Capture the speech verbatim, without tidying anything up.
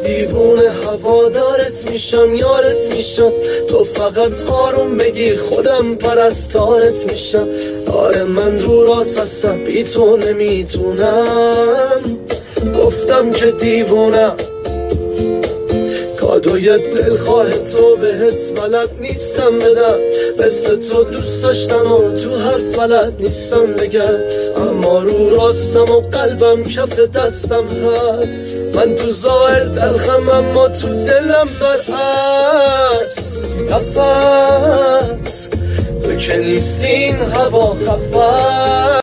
دیوونه هوادارت میشم، یارت میشم، تو فقط آروم بگیر خودم پرستارت میشم. آره من رو راست هستم، بی تو نمیتونم، گفتم که دیوونم. کادوی دلخواه تو بهت بلد نیستم بدم، مثل تو دوست داشتن و تو حرف بلد نیستم بگم. اما رو راستم و قلبم کف دستم هست، من تو ظاهر تلخم اما تو دلم برعکس. نفس تو که نیستین هوا خفت